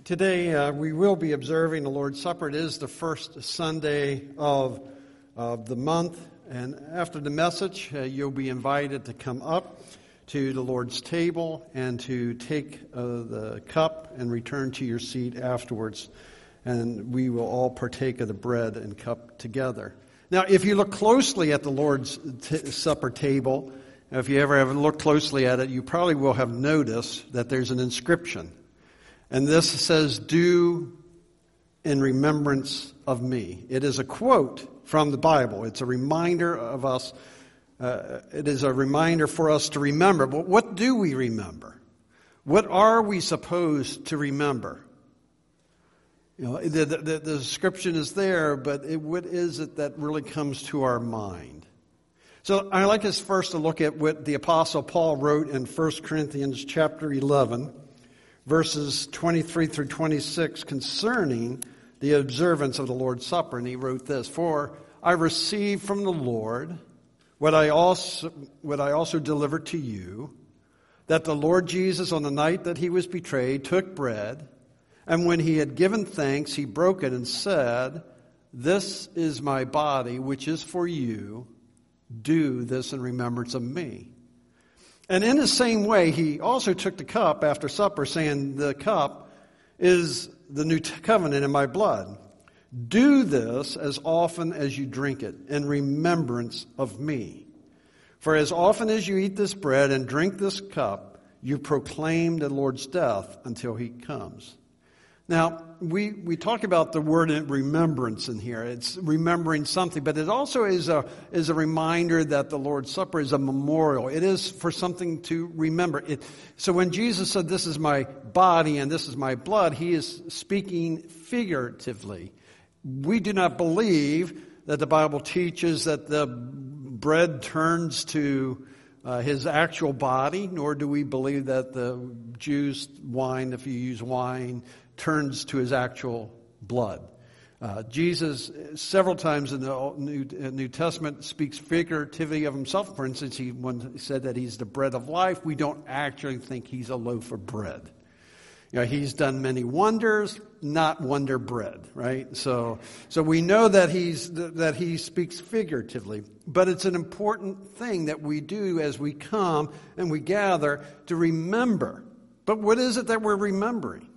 Today we will be observing the Lord's Supper. It is the first Sunday of the month, and after the message, you'll be invited to come up to the Lord's table and to take the cup and return to your seat afterwards, and we will all partake of the bread and cup together. Now, if you look closely at the Lord's Supper table, if you ever have looked closely at it, you probably will have noticed that there's an inscription. And this says, "Do in remembrance of me." It is a quote from the Bible. It's a reminder of us. It is a reminder for us to remember. But what do we remember? What are we supposed to remember? You know, the description is there, but what is it that really comes to our mind? So I'd like us first to look at what the Apostle Paul wrote in 1 Corinthians chapter 11, verses 23 through 26 concerning the observance of the Lord's Supper. And he wrote this, "For I received from the Lord what I also delivered to you, that the Lord Jesus, on the night that he was betrayed, took bread, and when he had given thanks, he broke it and said, 'This is my body, which is for you. Do this in remembrance of me.' And in the same way, he also took the cup after supper, saying, 'The cup is the new covenant in my blood. Do this as often as you drink it in remembrance of me. For as often as you eat this bread and drink this cup, you proclaim the Lord's death until he comes.'" Now, we talk about the word remembrance in here. It's remembering something, but it also is a reminder that the Lord's Supper is a memorial. It is for something to remember. So when Jesus said, "This is my body and this is my blood," he is speaking figuratively. We do not believe that the Bible teaches that the bread turns to his actual body, nor do we believe that the juice, wine, if you use wine, turns to his actual blood. Jesus, several times in the New Testament, speaks figuratively of himself. For instance, he said that he's the bread of life. We don't actually think he's a loaf of bread. You know, he's done many wonders, not wonder bread, right? So we know that he speaks figuratively. But it's an important thing that we do as we come and we gather to remember. But what is it that we're remembering?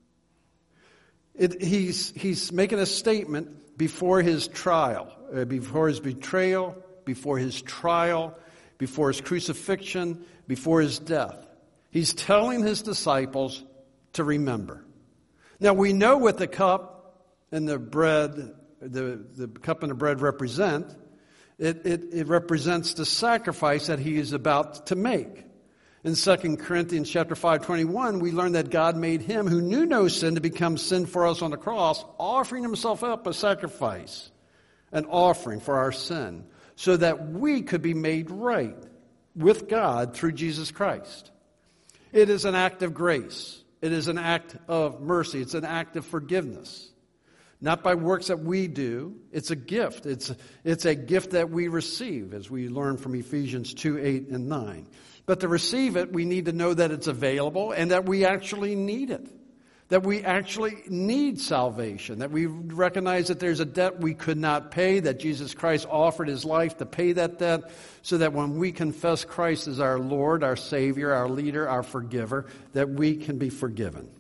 He's making a statement before his trial, before his betrayal, before his trial, before his crucifixion, before his death. He's telling his disciples to remember. Now we know what the cup and the bread, the cup and the bread represent. It represents the sacrifice that he is about to make. In 2 Corinthians chapter 5:21, we learn that God made him who knew no sin to become sin for us on the cross, offering himself up a sacrifice, an offering for our sin, so that we could be made right with God through Jesus Christ. It is an act of grace. It is an act of mercy. It's an act of forgiveness. Not by works that we do. It's a gift. It's a gift that we receive, as we learn from Ephesians 2:8 and 9. But to receive it, we need to know that it's available and that we actually need it. That we actually need salvation. That we recognize that there's a debt we could not pay, that Jesus Christ offered his life to pay that debt, so that when we confess Christ as our Lord, our Savior, our leader, our forgiver, that we can be forgiven.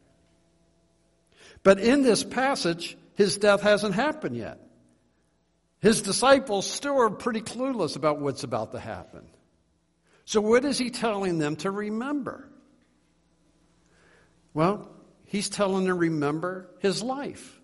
But in this passage, his death hasn't happened yet. His disciples still are pretty clueless about what's about to happen. So what is he telling them to remember? Well, he's telling them to remember his life.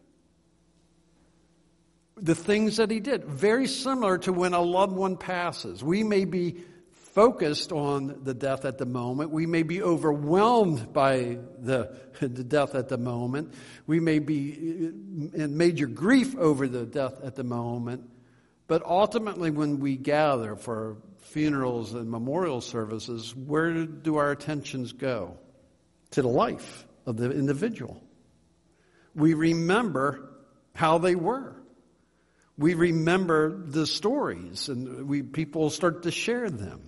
The things that he did. Very similar to when a loved one passes. We may be focused on the death at the moment. We may be overwhelmed by the death at the moment. We may be in major grief over the death at the moment. But ultimately, when we gather for funerals and memorial services, where do our attentions go? To the life of the individual. We remember how they were. We remember the stories, and people start to share them.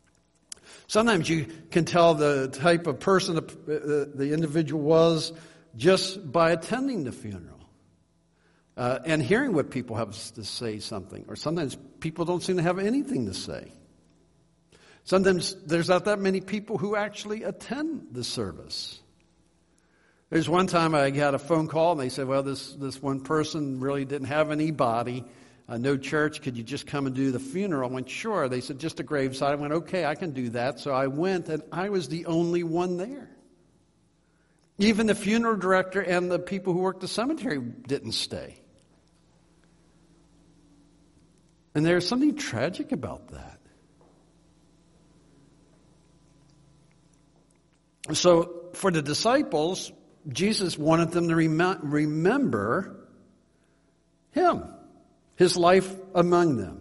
Sometimes you can tell the type of person the individual was just by attending the funeral and hearing what people have to say something. Or sometimes people don't seem to have anything to say. Sometimes there's not that many people who actually attend the service. There's one time I got a phone call and they said, well, this one person really didn't have any body, no church. Could you just come and do the funeral? I went, sure. They said, just a graveside. I went, okay, I can do that. So I went, and I was the only one there. Even the funeral director and the people who worked the cemetery didn't stay. And there's something tragic about that. So for the disciples, Jesus wanted them to remember Him, His life among them.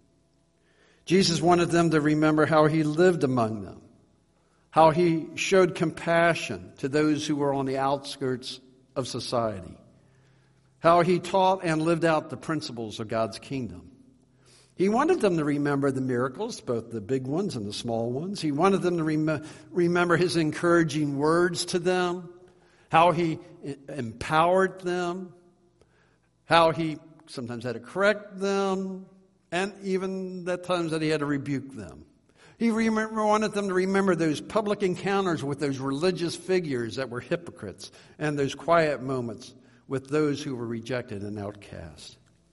Jesus wanted them to remember how He lived among them, how He showed compassion to those who were on the outskirts of society, how He taught and lived out the principles of God's kingdom. He wanted them to remember the miracles, both the big ones and the small ones. He wanted them to remember His encouraging words to them, how He empowered them, how He sometimes had to correct them, and even at times that He had to rebuke them. He wanted them to remember those public encounters with those religious figures that were hypocrites, and those quiet moments with those who were rejected and outcast.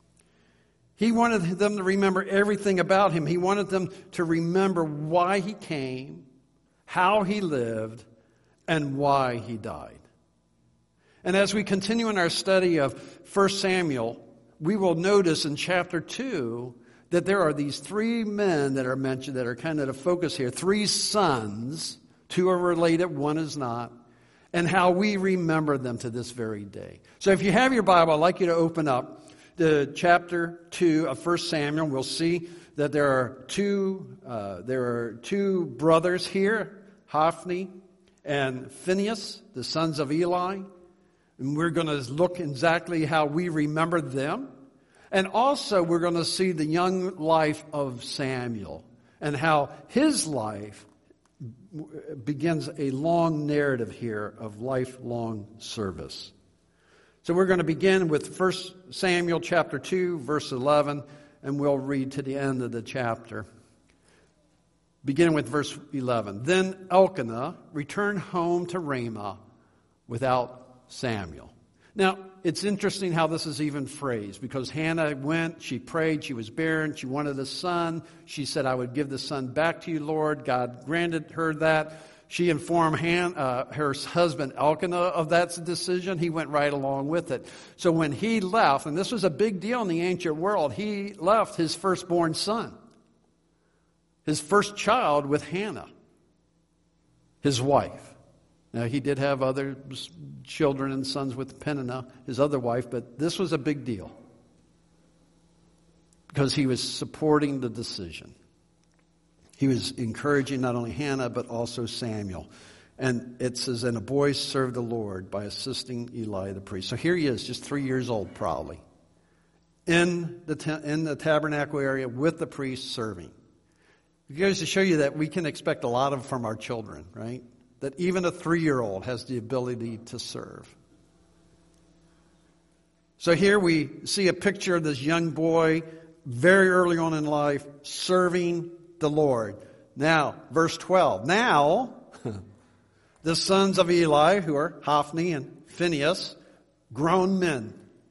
He wanted them to remember everything about Him. He wanted them to remember why He came, how He lived, and why He died. And as we continue in our study of 1 Samuel, we will notice in chapter 2 that there are these three men that are mentioned that are kind of the focus here. Three sons, two are related, one is not, and how we remember them to this very day. So if you have your Bible, I'd like you to open up to chapter 2 of 1 Samuel. We'll see that there are two brothers here, Hophni and Phinehas, the sons of Eli. And we're going to look exactly how we remember them. And also we're going to see the young life of Samuel and how his life begins a long narrative here of lifelong service. So we're going to begin with 1 Samuel chapter 2, verse 11, and we'll read to the end of the chapter. Beginning with verse 11. Then Elkanah returned home to Ramah without Samuel. Now, it's interesting how this is even phrased, because Hannah went, she prayed, she was barren, she wanted a son. She said, I would give the son back to you, Lord. God granted her that. She informed her husband Elkanah of that decision. He went right along with it. So when he left, and this was a big deal in the ancient world, he left his firstborn son, his first child, with Hannah, his wife. Now, he did have other children and sons with Peninnah, his other wife, but this was a big deal because he was supporting the decision. He was encouraging not only Hannah, but also Samuel. And it says, and a boy served the Lord by assisting Eli the priest. So here he is, just 3 years old probably, in the tabernacle area with the priest serving. It goes to show you that we can expect a lot from our children, right? That even a 3-year-old has the ability to serve. So here we see a picture of this young boy very early on in life serving the Lord. Now, verse 12. Now, the sons of Eli, who are Hophni and Phinehas, grown men.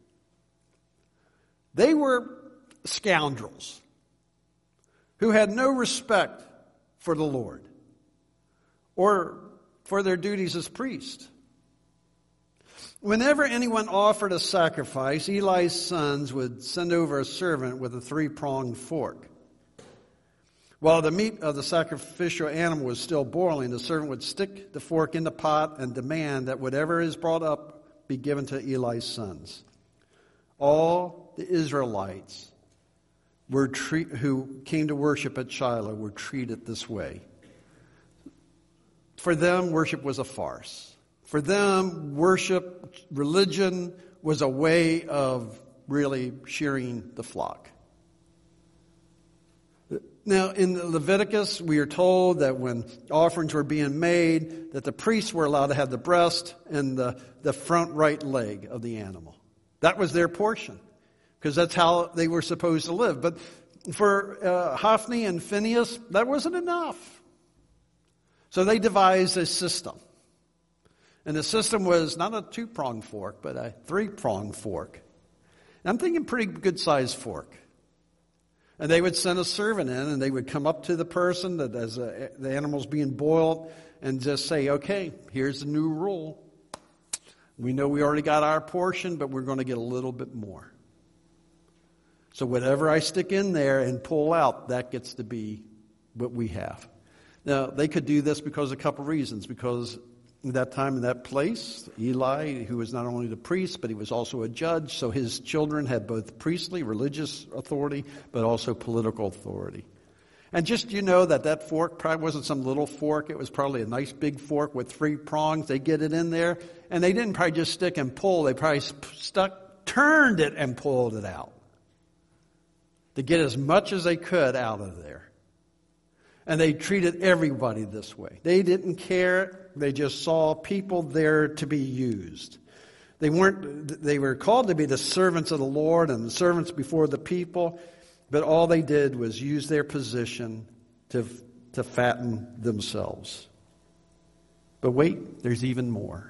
They were scoundrels who had no respect for the Lord or for their duties as priests. Whenever anyone offered a sacrifice, Eli's sons would send over a servant with a 3-pronged fork. While the meat of the sacrificial animal was still boiling, the servant would stick the fork in the pot and demand that whatever is brought up be given to Eli's sons. All the Israelites who came to worship at Shiloh were treated this way. For them, worship was a farce. For them, religion was a way of really shearing the flock. Now, in Leviticus, we are told that when offerings were being made, that the priests were allowed to have the breast and the front right leg of the animal. That was their portion, because that's how they were supposed to live. But for Hophni and Phinehas, that wasn't enough. So they devised a system. And the system was not a 2-pronged fork, but a 3-pronged fork. And I'm thinking pretty good-sized fork. And they would send a servant in, and they would come up to the person that as the animal's being boiled and just say, okay, here's the new rule. We know we already got our portion, but we're going to get a little bit more. So whatever I stick in there and pull out, that gets to be what we have. Now, they could do this because of a couple reasons. Because at that time, in that place, Eli, who was not only the priest, but he was also a judge, so his children had both priestly, religious authority, but also political authority. And just, that fork probably wasn't some little fork. It was probably a nice big fork with 3 prongs. They get it in there, and they didn't probably just stick and pull. They probably turned it and pulled it out to get as much as they could out of there. And they treated everybody this way. They didn't care. They just saw people there to be used. They were called to be the servants of the Lord and the servants before the people, but all they did was use their position to fatten themselves. But wait, there's even more.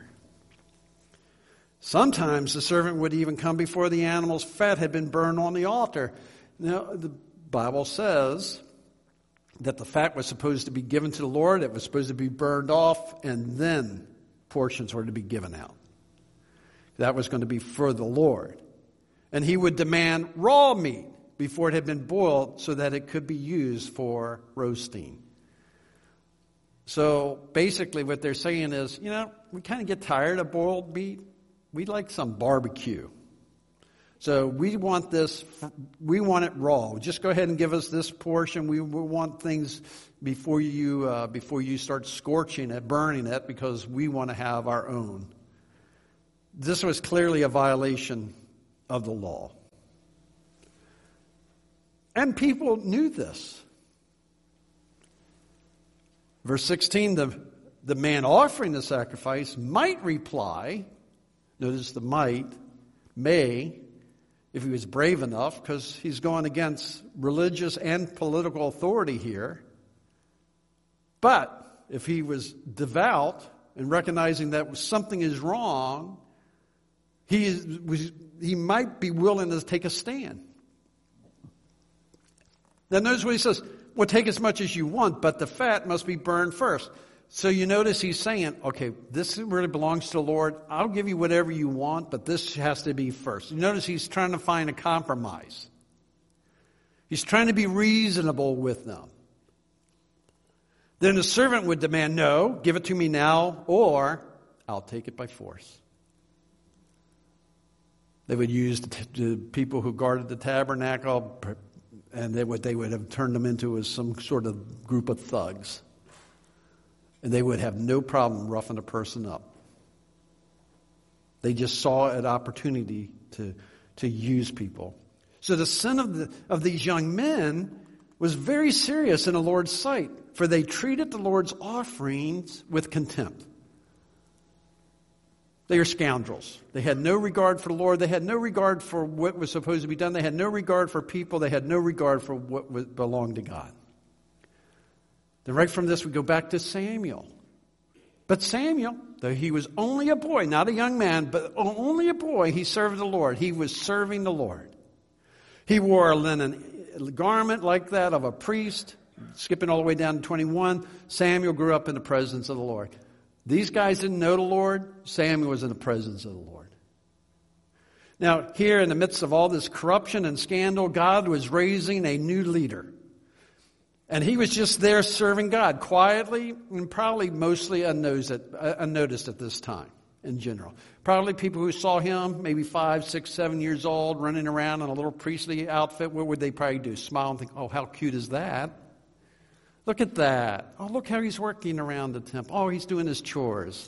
Sometimes the servant would even come before the animal's fat had been burned on the altar. Now, the Bible says that the fat was supposed to be given to the Lord, it was supposed to be burned off, and then portions were to be given out. That was going to be for the Lord. And he would demand raw meat before it had been boiled so that it could be used for roasting. So basically what they're saying is, we kind of get tired of boiled meat. We'd like some barbecue. So we want it raw. Just go ahead and give us this portion. We want things before you start scorching it, burning it, because we want to have our own. This was clearly a violation of the law. And people knew this. Verse 16, the man offering the sacrifice might reply, notice the might, may, if he was brave enough, because he's going against religious and political authority here. But if he was devout and recognizing that something is wrong, he might be willing to take a stand. Now notice what he says, well, take as much as you want, but the fat must be burned first. So you notice he's saying, okay, this really belongs to the Lord. I'll give you whatever you want, but this has to be first. You notice he's trying to find a compromise. He's trying to be reasonable with them. Then the servant would demand, no, give it to me now, or I'll take it by force. They would use the people who guarded the tabernacle, and what they would have turned them into as some sort of group of thugs. And they would have no problem roughing a person up. They just saw an opportunity to use people. So the sin of these young men was very serious in the Lord's sight, for they treated the Lord's offerings with contempt. They are scoundrels. They had no regard for the Lord. They had no regard for what was supposed to be done. They had no regard for people. They had no regard for what belonged to God. Then right from this we go back to Samuel. But Samuel, though he was only a boy, not a young man, but only a boy, he served the Lord. He was serving the Lord. He wore a linen garment like that of a priest. Skipping all the way down to 21, Samuel grew up in the presence of the Lord. These guys didn't know the Lord. Samuel was in the presence of the Lord. Now, here in the midst of all this corruption and scandal, God was raising a new leader. And he was just there serving God quietly and probably mostly unnoticed at this time in general. Probably people who saw him, maybe 5, 6, 7 years old, running around in a little priestly outfit, what would they probably do? Smile and think, oh, how cute is that? Look at that. Oh, look how he's working around the temple. Oh, he's doing his chores.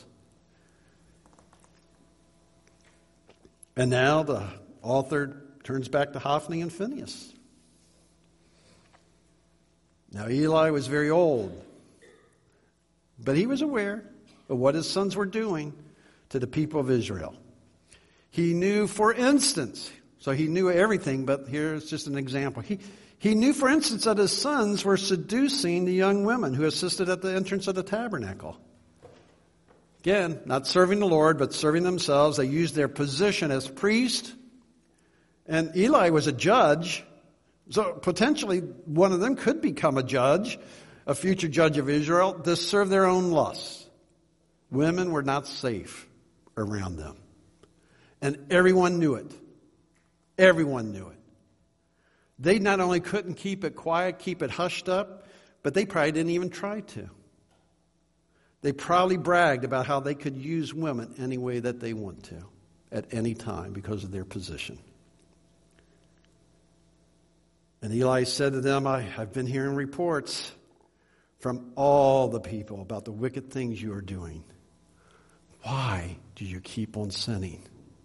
And now the author turns back to Hophni and Phinehas. Now Eli was very old, but he was aware of what his sons were doing to the people of Israel. He knew, for instance, so he knew everything, but here's just an example. He knew, for instance, that his sons were seducing the young women who assisted at the entrance of the tabernacle. Again, not serving the Lord, but serving themselves. They used their position as priest. And Eli was a judge. So potentially one of them could become a judge, a future judge of Israel, to serve their own lusts. Women were not safe around them. And everyone knew it. Everyone knew it. They not only couldn't keep it quiet, keep it hushed up, but they probably didn't even try to. They proudly bragged about how they could use women any way that they want to, at any time, because of their position. And Eli said to them, I've been hearing reports from all the people about the wicked things you are doing. Why do you keep on sinning?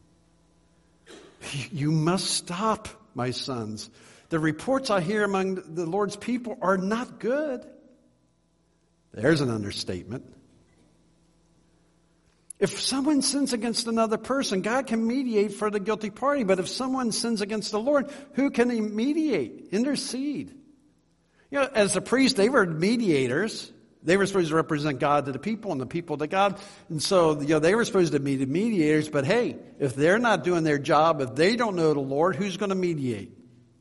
You must stop, my sons. The reports I hear among the Lord's people are not good. There's an understatement. If someone sins against another person, God can mediate for the guilty party. But if someone sins against the Lord, who can he mediate, intercede? You know, as a priest, they were mediators. They were supposed to represent God to the people and the people to God. And so, they were supposed to be the mediators. But hey, if they're not doing their job, if they don't know the Lord, who's going to mediate?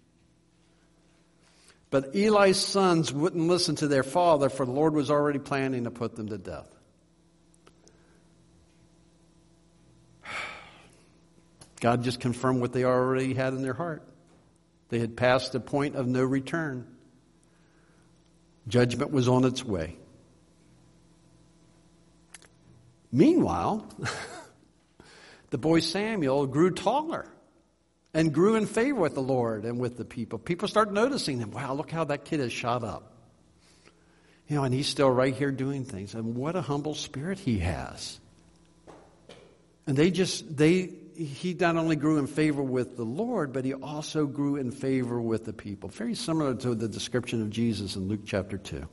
But Eli's sons wouldn't listen to their father, for the Lord was already planning to put them to death. God just confirmed what they already had in their heart. They had passed the point of no return. Judgment was on its way. Meanwhile, the boy Samuel grew taller and grew in favor with the Lord and with the people. People started noticing him. Wow, look how that kid has shot up. And he's still right here doing things. And what a humble spirit he has. And he not only grew in favor with the Lord, but he also grew in favor with the people. Very similar to the description of Jesus in Luke chapter 2.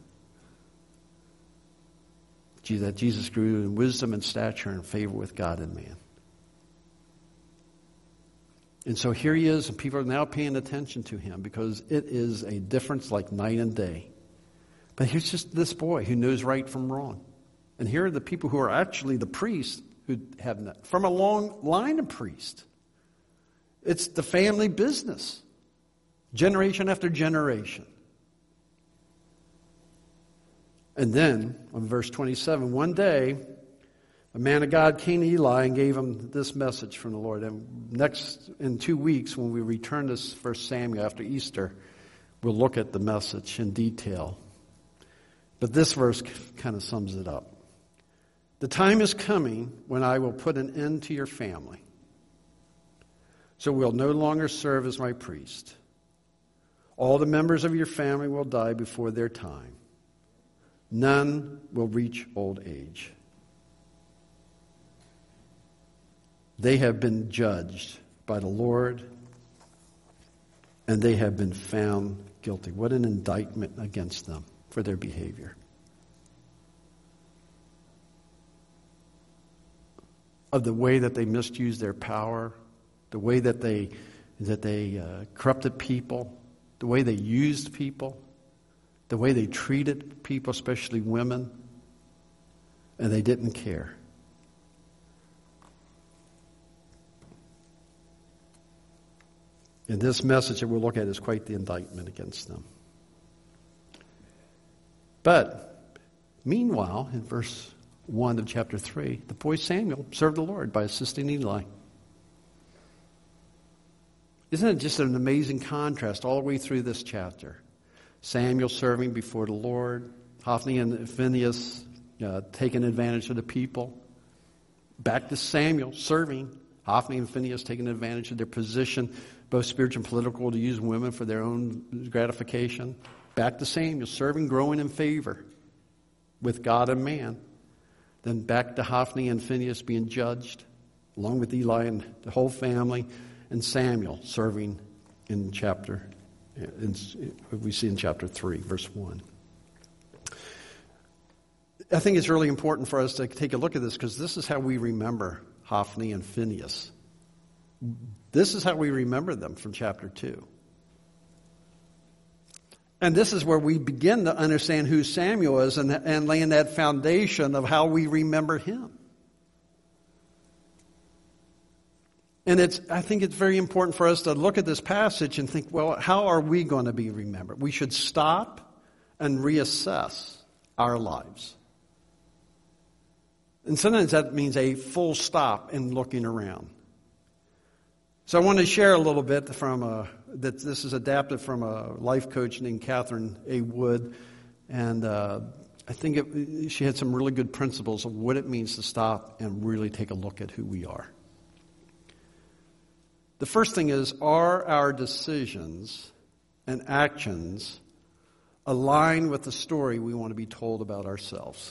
That Jesus grew in wisdom and stature and favor with God and man. And so here he is, and people are now paying attention to him because it is a difference like night and day. But here's just this boy who knows right from wrong. And here are the people who are actually the priests who have not, from a long line of priests. It's the family business, generation after generation. And then, on verse 27, one day, a man of God came to Eli and gave him this message from the Lord. And next, in 2 weeks, when we return to 1 Samuel after Easter, we'll look at the message in detail. But this verse kind of sums it up. The time is coming when I will put an end to your family. So we'll no longer serve as my priest. All the members of your family will die before their time. None will reach old age. They have been judged by the Lord, and they have been found guilty. What an indictment against them for their behavior. Of the way that they misused their power, the way that they corrupted people, the way they used people, the way they treated people, especially women, and they didn't care. And this message that we'll look at is quite the indictment against them. But meanwhile, in verse 1 of chapter 3, the boy Samuel served the Lord by assisting Eli. Isn't it just an amazing contrast all the way through this chapter? Samuel serving before the Lord, Hophni and Phinehas taking advantage of the people. Back to Samuel serving, Hophni and Phinehas taking advantage of their position, both spiritual and political, to use women for their own gratification. Back to Samuel serving, growing in favor with God and man. Then back to Hophni and Phinehas being judged, along with Eli and the whole family, and Samuel serving in We see in chapter 3, verse 1. I think it's really important for us to take a look at this because this is how we remember Hophni and Phinehas. This is how we remember them from chapter 2. And this is where we begin to understand who Samuel is and laying that foundation of how we remember him. And I think it's very important for us to look at this passage and think, well, how are we going to be remembered? We should stop and reassess our lives. And sometimes that means a full stop in looking around. So I want to share a little bit that this is adapted from a life coach named Catherine A. Wood. And I think she had some really good principles of what it means to stop and really take a look at who we are. The first thing is, are our decisions and actions aligned with the story we want to be told about ourselves?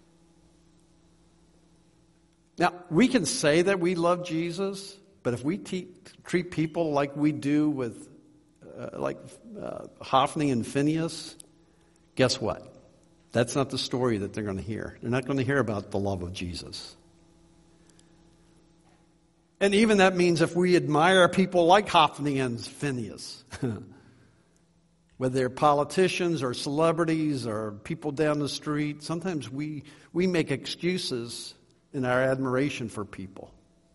Now, we can say that we love Jesus, but if we treat people like we do with Hophni and Phinehas, guess what? That's not the story that they're going to hear. They're not going to hear about the love of Jesus. And even that means if we admire people like Hophni and Phinehas, whether they're politicians or celebrities or people down the street, sometimes we make excuses in our admiration for people.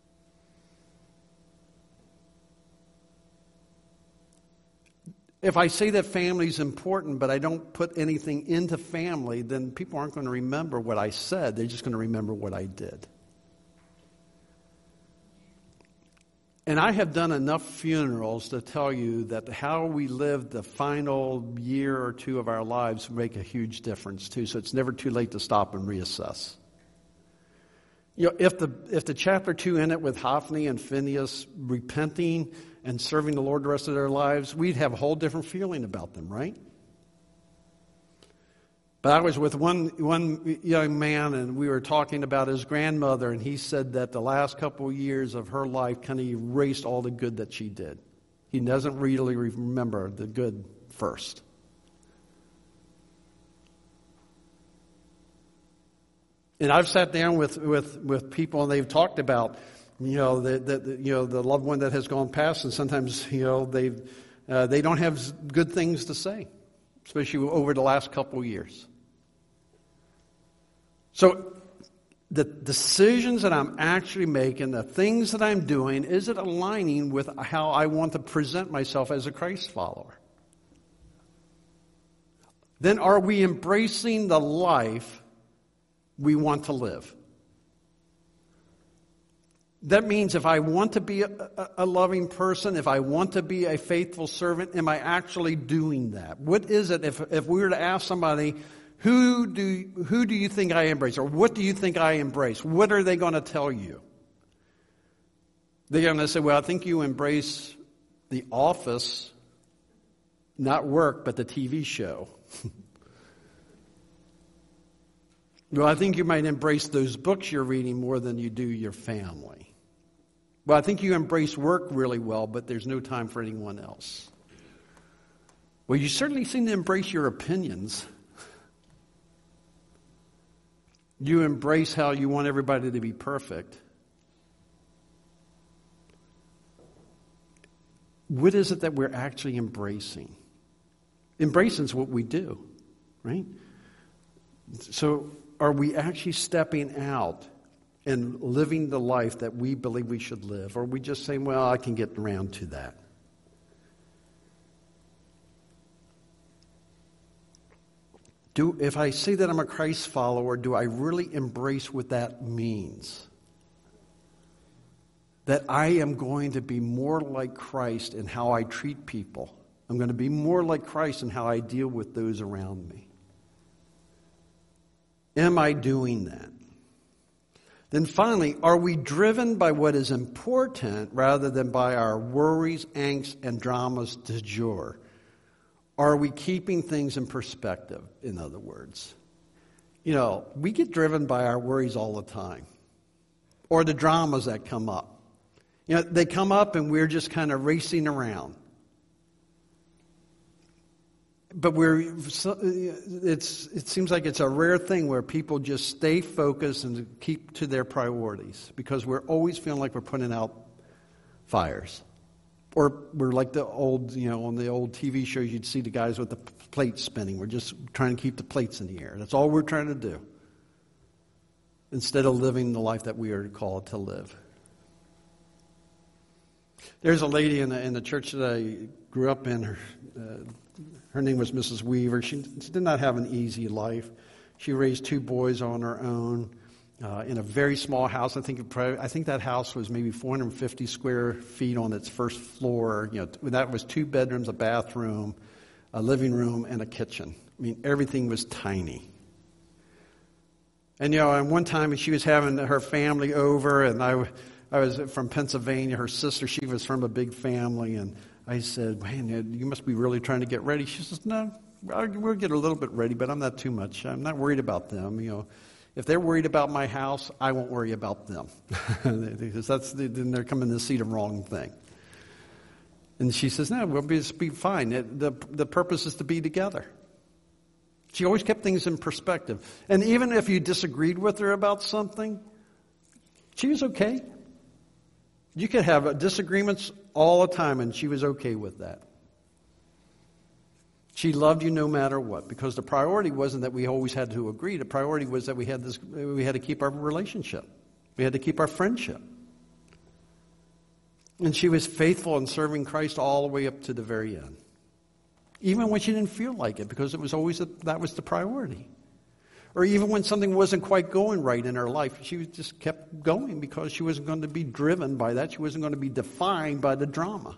If I say that family is important, but I don't put anything into family, then people aren't going to remember what I said. They're just going to remember what I did. And I have done enough funerals to tell you that how we live the final year or two of our lives make a huge difference too. So it's never too late to stop and reassess. You know, if the chapter 2 ended with Hophni and Phinehas repenting and serving the Lord the rest of their lives, we'd have a whole different feeling about them, right? But I was with one young man, and we were talking about his grandmother, and he said that the last couple of years of her life kind of erased all the good that she did. He doesn't really remember the good first. And I've sat down with people, and they've talked about, the loved one that has gone past, and sometimes, they don't have good things to say, especially over the last couple of years. So the decisions that I'm actually making, the things that I'm doing, is it aligning with how I want to present myself as a Christ follower? Then are we embracing the life we want to live? That means if I want to be a loving person, if I want to be a faithful servant, am I actually doing that? What is it if we were to ask somebody, who do you think I embrace? Or what do you think I embrace? What are they going to tell you? They're going to say, well, I think you embrace The Office, not work, but the TV show. Well, I think you might embrace those books you're reading more than you do your family. Well, I think you embrace work really well, but there's no time for anyone else. Well, you certainly seem to embrace your opinions. You embrace how you want everybody to be perfect. What is it that we're actually embracing? Embracing is what we do, right? So are we actually stepping out and living the life that we believe we should live? Or are we just saying, well, I can get around to that? If I say that I'm a Christ follower, do I really embrace what that means? That I am going to be more like Christ in how I treat people. I'm going to be more like Christ in how I deal with those around me. Am I doing that? Then finally, are we driven by what is important rather than by our worries, angst, and dramas du jour? Are we keeping things in perspective, in other words? We get driven by our worries all the time. Or the dramas that come up. They come up and we're just kind of racing around. But it seems like it's a rare thing where people just stay focused and keep to their priorities because we're always feeling like we're putting out fires. Or we're like the old, on the old TV shows, you'd see the guys with the plates spinning. We're just trying to keep the plates in the air. That's all we're trying to do. Instead of living the life that we are called to live. There's a lady in the church that I grew up in. Her name was Mrs. Weaver. She did not have an easy life. She raised 2 boys on her own in a very small house. I think that house was maybe 450 square feet on its first floor. That was 2 bedrooms, a bathroom, a living room, and a kitchen. I mean, everything was tiny. And and one time she was having her family over, and I was from Pennsylvania. Her sister, she was from a big family, and I said, "Man, you must be really trying to get ready." She says, "No, we'll get a little bit ready, but I'm not too much. I'm not worried about them. If they're worried about my house, I won't worry about them because then they're coming to see the wrong thing." And she says, "No, we'll be fine. The purpose is to be together." She always kept things in perspective. And even if you disagreed with her about something, she was okay. You could have disagreements all the time, and she was okay with that. She loved you no matter what, because the priority wasn't that we always had to agree. The priority was that we had to keep our relationship. We had to keep our friendship. And she was faithful in serving Christ all the way up to the very end. Even when she didn't feel like it, because it was always that was the priority. Or even when something wasn't quite going right in her life, she just kept going because she wasn't going to be driven by that. She wasn't going to be defined by the drama.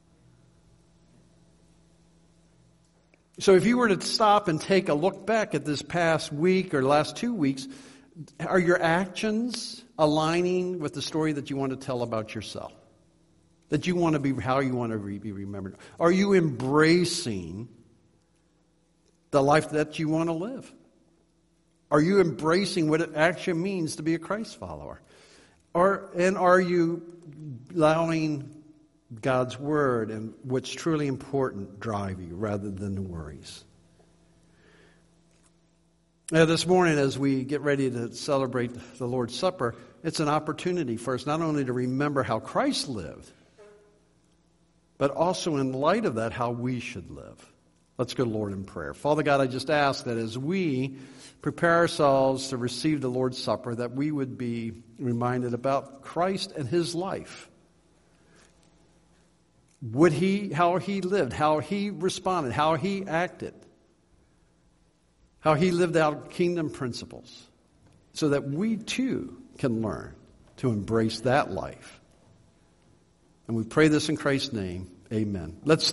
So if you were to stop and take a look back at this past week or last 2 weeks, are your actions aligning with the story that you want to tell about yourself? That you want to be, how you want to be remembered? Are you embracing the life that you want to live? Are you embracing what it actually means to be a Christ follower? And are you allowing God's Word and what's truly important drive you rather than the worries? Now, this morning, as we get ready to celebrate the Lord's Supper, it's an opportunity for us not only to remember how Christ lived, but also in light of that, how we should live. Let's go to the Lord in prayer. Father God, I just ask that as we prepare ourselves to receive the Lord's Supper, that we would be reminded about Christ and His life. How He lived, how He responded, how He acted, how He lived out kingdom principles, so that we too can learn to embrace that life. And we pray this in Christ's name. Amen. Let's